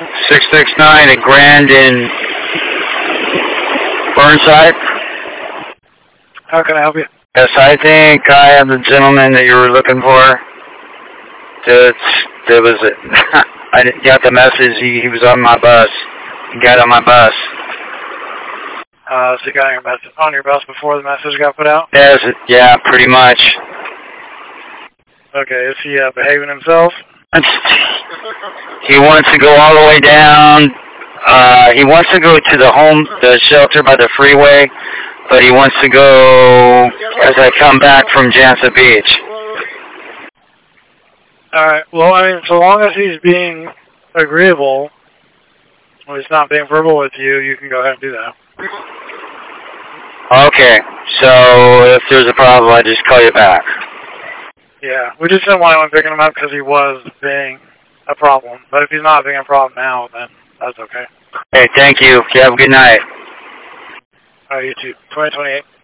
669 at Grand in Burnside. How can I help you? Yes, I think I am the gentleman that you were looking for. There was I didn't got the message. He was on my bus. He got on my bus. So you got on your bus before the message got put out? Yes, yeah, pretty much. Okay, is he behaving himself? He wants to go all the way down. He wants to go to the shelter by the freeway, but he wants to go as I come back from Jansa Beach. Alright, well, I mean, so long as he's being agreeable, or he's not being verbal with you, you can go ahead and do that. Okay, so if there's a problem, I just call you back. Yeah, we just didn't want anyone picking him up because he was being a problem. But if he's not being a problem now, then that's okay. Hey, thank you. You have a good night. Alright, you too. 2028.